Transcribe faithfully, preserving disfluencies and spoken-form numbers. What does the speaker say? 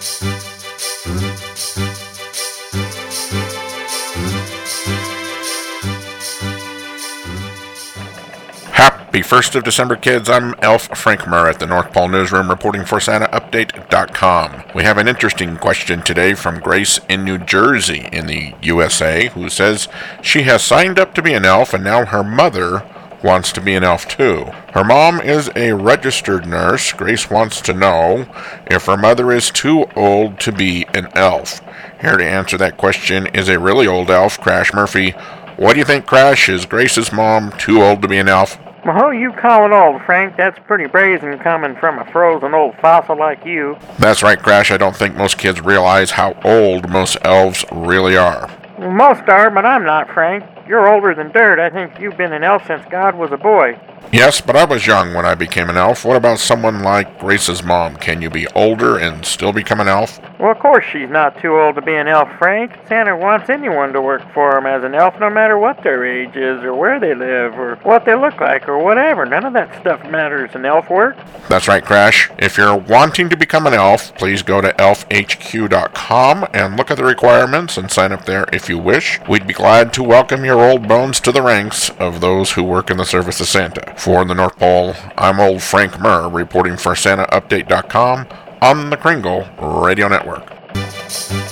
Happy first of December, kids. I'm Elf Frank Murr at the North Pole Newsroom reporting for Santa Update dot com. We have an interesting question today from Grace in New Jersey in the U S A, who says she has signed up to be an elf and now her mother wants to be an elf too. Her mom is a registered nurse. Grace wants to know if her mother is too old to be an elf. Here to answer that question is a really old elf, Crash Murphy. What do you think, Crash? Is Grace's mom too old to be an elf? Well, who you calling old, Frank? That's pretty brazen coming from a frozen old fossil like you. That's right, Crash. I don't think most kids realize how old most elves really are. Well, most are, but I'm not, Frank. You're older than dirt. I think you've been an elf since God was a boy. Yes, but I was young when I became an elf. What about someone like Grace's mom? Can you be older and still become an elf? Well, of course she's not too old to be an elf, Frank. Santa wants anyone to work for him as an elf, no matter what their age is, or where they live, or what they look like, or whatever. None of that stuff matters in elf work. That's right, Crash. If you're wanting to become an elf, please go to elf H Q dot com and look at the requirements and sign up there if you wish. We'd be glad to welcome your old bones to the ranks of those who work in the service of Santa. For the North Pole, I'm old Frank Murr reporting for Santa Update dot com on the Kringle Radio Network.